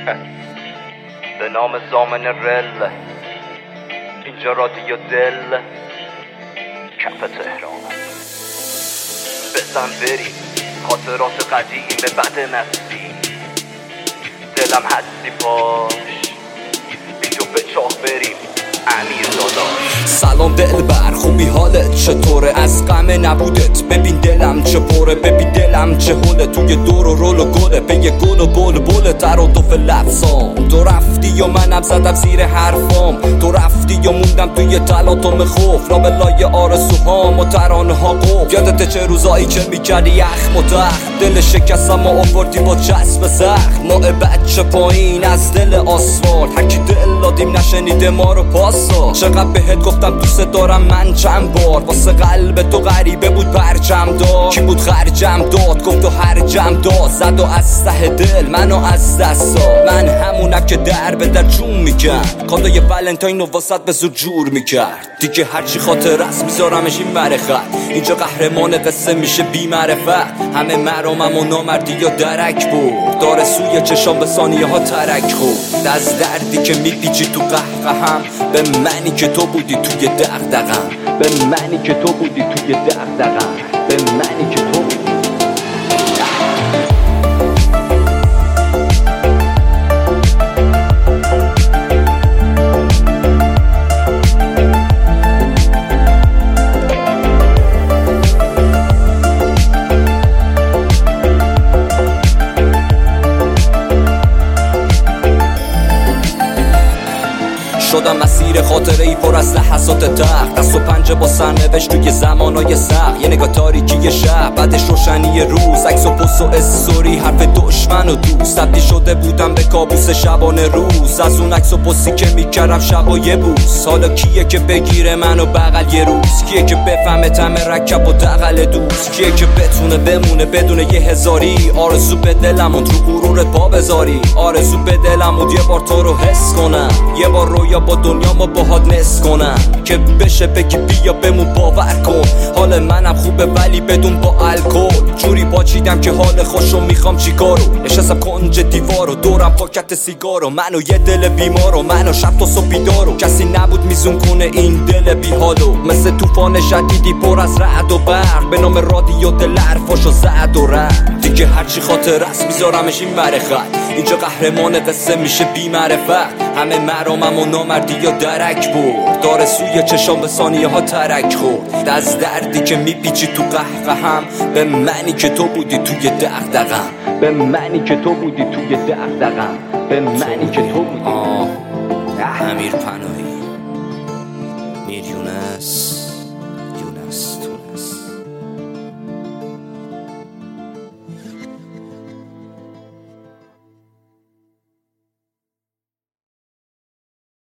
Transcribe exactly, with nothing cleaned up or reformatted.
به نام زامن رل، اینجا رادیو دل کف تهران. بزن بریم خاطرات قدیم به بد مستی، دلم هستی پاش بیجو به چاه بریم امیر داداش. سلام دلبر، خوبی حالت چطوره؟ از غم نبودت ببین دلم چه پره، ببین دلم چه هوله، توی دور و رول و گله، به یه گل و بول بول ترادف لفظام. تو رفتی یا منم زدم زیر حرفام، تو رفتی یا موندم توی تلاطم خوف، لابلای آرزوهام و ترانه ها قف. یادت چه روزایی که میکردی یخم و تخت، دل شکستم و آوردی با چسب سخت. ما بچه پایین از دل آسفالت، هرکی دل دادیم نشنیده ما رو پاسا. چقدر بهت گفتم دوست دارم من چند بار، واسه قلب تو غریبه بود پرچم دار. کی بود خرجم داد گفت و هرجم داد، زد و از ته دل منو از دست داد. من همونم که در به در جون میکرد، کادوی ولنتاین و واسط به زور جور میکرد. دیگه هرچی خاطر است میذارمش این مرخت، اینجا قهرمان قصه میشه بی معرفت. همه مرامم و نامردی یا درک بود، داره سوی چشام به ثانیه ها ترک خورد. از دردی که میپیچی تو قهقهم، به منی که تو بودی توی دغدغم، به منی که تو بودی توی دغدغم، به منی که تو بودی. شدم مسیر خاطره ای پر از لحظات تخت، دست و پنجه با سرنوشت توی زمانای سخت. یه نگاه تاریکی شب بعدش روشنی روز، عکس و پست و استوری حرف دشمن و دوست. تبدیل شده بودم به کابوس شبانه روز، از اون عکس و پستی که میکردم شبای بوس. حالا کیه که بگیره منو بغل یه روز، کیه که بفهمه تم رکب و دغل دوست، کیه که بتونه بمونه بدون یه هزاری. آرزو به دلم اون رو غرورت پا بذاری، آرزو به دلم اون یه بار تو رو حس کنم، یه بار رویا با دنیا ما باهات نس کنم، که بشه بگی بیا بمون باور کن. حال منم خوبه ولی بدون با الکل، جوری باچیدم که حال خوشو میخوام چیکارو. نشستم کنج دیوارو دورم پاکت سیگارو، منو یه دل بیمارو، منو شب تا صبح بیدارو. کسی نبود میزون کنه این دل بیحالو، مثل طوفان شدیدی پر از رعد و برق، به نام رادیو دل حرفاشو زد و رفت. دیگه هرچی خاطر است میذارمش این مرخت، اینجا قهرمان قصه میشه بی معرفت. همه مرامم و نامردی یا درک برد، داره سوی چشام به ثانیه ها ترک خورد. از دردی که میپیچی تو قهقهم، به منی که تو بودی توی دغدغم، به منی که تو بودی توی دغدغم، به منی که تو بودی. آه امیر پناهی، میر یونس، یونس تو